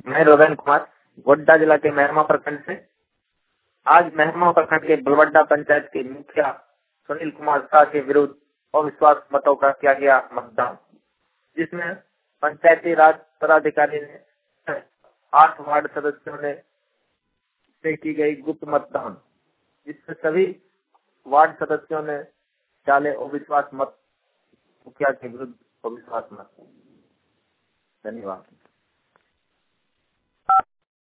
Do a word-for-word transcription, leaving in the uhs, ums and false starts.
मैं रोगन कुमार गोड्डा जिला के मेहरमा प्रखंड से। आज मेहरमा प्रखंड के बलवड्डा पंचायत के मुखिया सुनील कुमार शाह के विरुद्ध अविश्वास मतों का किया गया मतदान, जिसमें पंचायती राज पदाधिकारी ने आठ वार्ड सदस्यों ने से की गई गुप्त मतदान, जिससे सभी वार्ड सदस्यों ने डाले अविश्वास मत मुखिया के विरुद्ध अविश्वास मत। धन्यवाद।